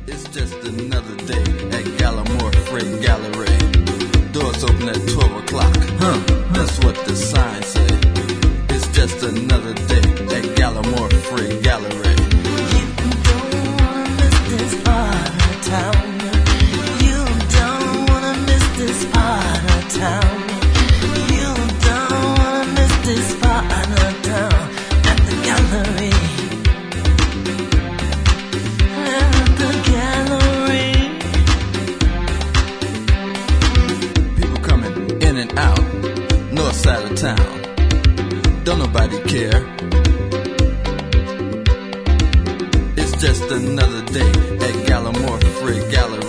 It's just another day at Gallimore Freight Gallery. Doors open at 12 o'clock. That's what the sign say. It's just another day at Gallimore Freight Gallery. You don't wanna miss this part of town. You don't wanna miss this part of town. You don't wanna miss this part of town at the gallery. Out, north side of town, don't nobody care. It's just another day at Gallimore Freight Gallery.